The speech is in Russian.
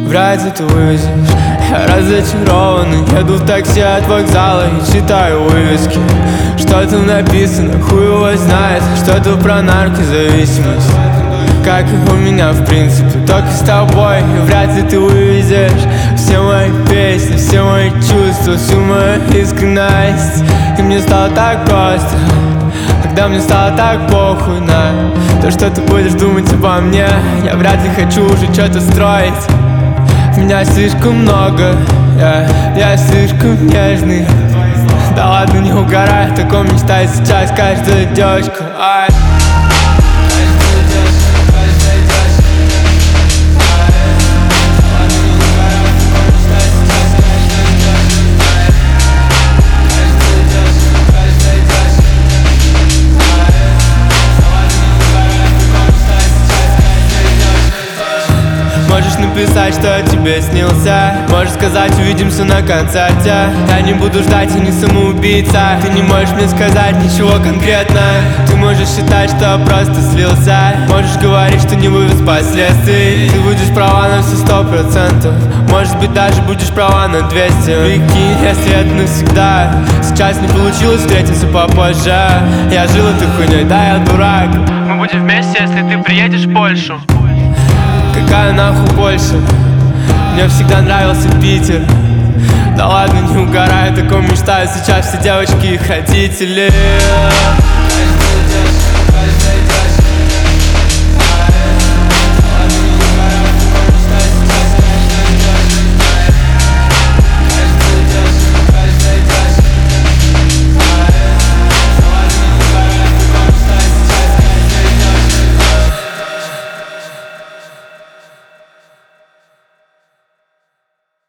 вряд ли ты вывезешь. Я разочарованный, еду в такси от вокзала и читаю вывески. Что там написано, хуй его знает. Что-то про наркозависимость, как и у меня в принципе. Только с тобой вряд ли ты вывезешь все мои песни, все мои чувства, всю мою искренность. И мне стало так просто, когда мне стало так похуй на то, что ты будешь думать обо мне. Я вряд ли хочу уже что-то строить. Меня слишком много, я слишком нежный. Да ладно, не угорай, таком мечтает сейчас каждая девочка. Ай. Можешь написать, что я тебе снился. Можешь сказать, увидимся на концерте. Я не буду ждать, я не самоубийца. Ты не можешь мне сказать ничего конкретно. Ты можешь считать, что я просто слился. Можешь говорить, что не вывез последствий. Ты будешь права на все 100%. Может быть, даже будешь права на 200. Прикинь, если это навсегда. Сейчас не получилось, встретимся попозже. Я жил этой хуйней, да, я дурак. Мы будем вместе, если ты приедешь в Польшу. Какая нахуй Польша? Мне всегда нравился Питер. Да ладно, не угорай, таком мечтают сейчас все девочки и их родители.